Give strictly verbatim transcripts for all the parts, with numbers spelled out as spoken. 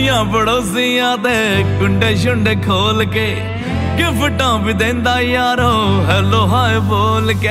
ओसियां पड़ोसियां दे कुंडे शुंडे खोल के गिफ्टां भी देंदा यारो हेलो हाय बोल के।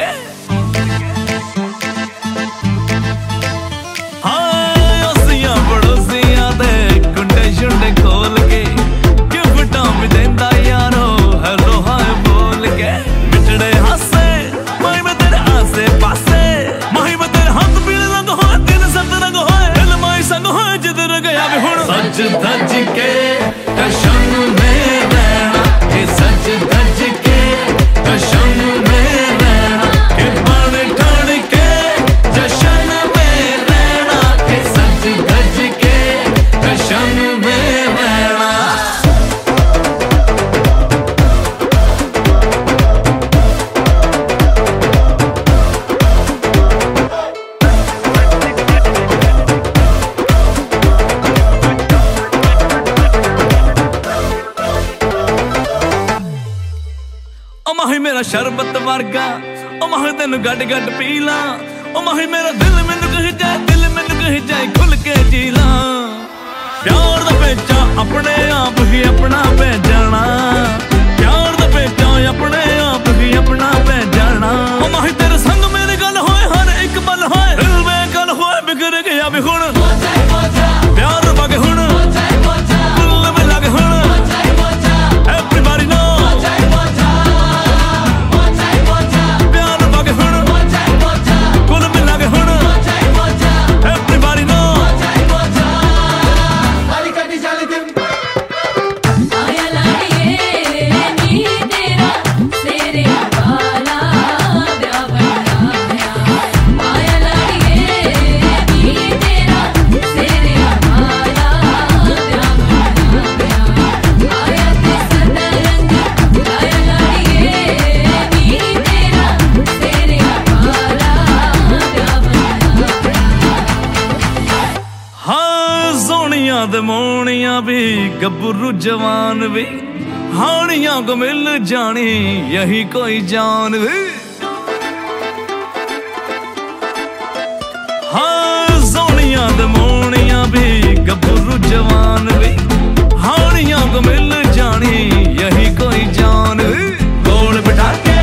हाय ओसियां पड़ोसियां दे कुंडे शुंडे खोल के गिफ्टां भी देंदा यारो हेलो हाय बोल के। मिठड़े हासे माही में तेरे आसे पासे, माही में तेरे हाथ पीले रंग होए दिल सत रंग होए दिल माही संग होए जिधर गया भी हुण। सज धज के कशम में रहना, ये सज धज के कशम में रहना, ये बन ठन के जशन में रहना, ये सज धज के कशम में रहना। ओ माही मेरा शरबत वर्गा, ओ माही तेन गड गड पी ला, ओ माही मेरा दिल मैनू कही जाए दिल मैनू कही जाए खुल के जी ला। प्यार दा पेचा अपने आप ही अपना पै जाना, प्यार दा पेचा अपने आप ही अपना पै जाना। ओ माही तेरे संग मेरी गल होए हर एक पल होए दिल में गल होए बिगड़ गया भी हुण। प्यार वग हुण दिल में लग हुण एवरीबॉडी नो। मोनिया भी गब्बरू जवान भी हानियां को मिल जानी यही कोई जान भी। हाँ सोनिया दे मोनिया भी गब्बरू जवान भी हानियां को मिल जानी यही कोई जान भी। गोल बिठा के